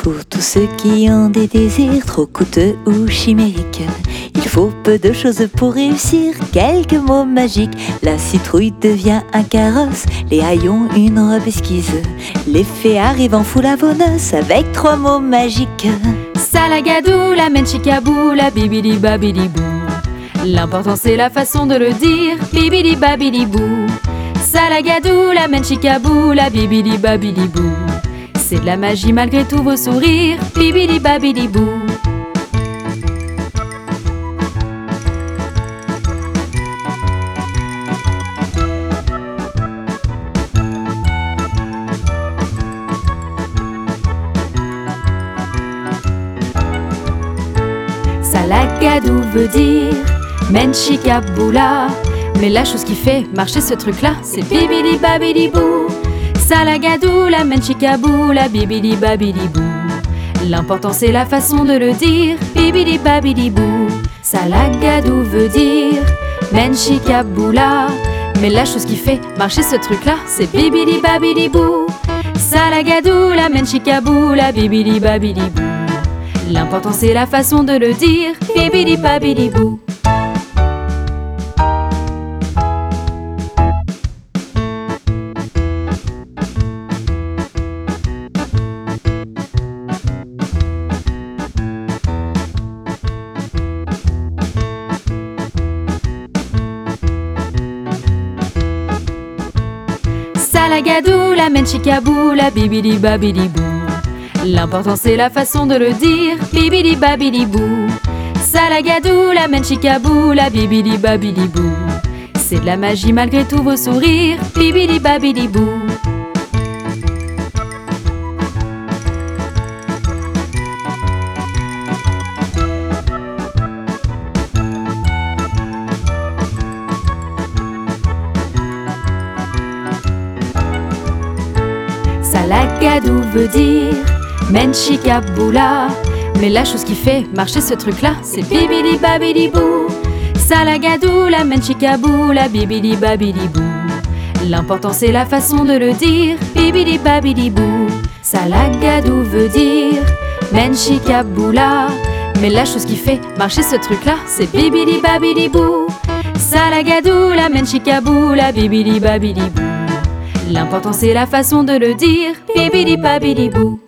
Pour tous ceux qui ont des désirs trop coûteux ou chimériques, il faut peu de choses pour réussir, quelques mots magiques. La citrouille devient un carrosse, les haillons une robe esquisse. Les fées arrivent en foule avoneuse avec 3 mots magiques. Salagadou, la menchikabou, la bibidi babidi bou. L'important c'est la façon de le dire, bibidi babidi bou. Salagadou, la menchikabou, la bibidi babidi bou. C'est de la magie malgré tous vos sourires, bibidi babidi bou. Salagadou veut dire menchikaboula. Mais la chose qui fait marcher ce truc-là, c'est bibidi babidi bou. Salagadou, la menchikabou, la bibidi babidi bou. L'important c'est la façon de le dire, bibidi babidi bou. Salagadou veut dire menchikaboula. Mais la chose qui fait marcher ce truc-là, c'est bibidi babidi bou. Salagadou, la menchikabou, la bibidi babidi bou. L'important c'est la façon de le dire, bibidi babidi bou. Salagadou, la menchikabou, la bibidi babidi bou. L'important c'est la façon de le dire, bibidi babidi bou. Salagadou, la menchikabou, la bibidi babidi bou. C'est de la magie malgré tous vos sourires, bibidi babidi bou. Salagadou veut dire menchikaboula. Mais la chose qui fait marcher ce truc-là, c'est bibidi babidi bou. Salagadou, la menchikabou, la bibidi babidi bou. L'important c'est la façon de le dire, bibidi babidi bou. Salagadou veut dire menchikaboula. Mais la chose qui fait marcher ce truc-là, c'est bibidi babidi bou. Salagadou, la menchikabou, la bibidi babidi bou. L'important c'est la façon de le dire, bibidi babidi bou.